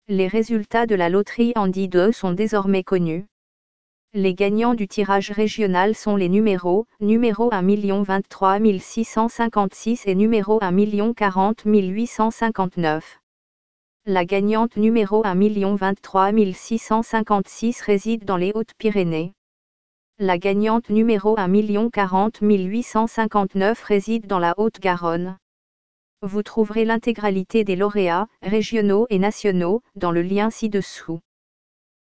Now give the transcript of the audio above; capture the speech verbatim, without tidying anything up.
Les résultats de la loterie Andy deux sont désormais connus. Les gagnants du tirage régional sont les numéros, numéro un million vingt-trois mille six cent cinquante-six et numéro un million quarante mille huit cent cinquante-neuf. La gagnante numéro un million vingt-trois mille six cent cinquante-six réside dans les Hautes-Pyrénées. La gagnante numéro un million quarante mille huit cent cinquante-neuf réside dans la Haute-Garonne. Vous trouverez l'intégralité des lauréats, régionaux et nationaux, dans le lien ci-dessous.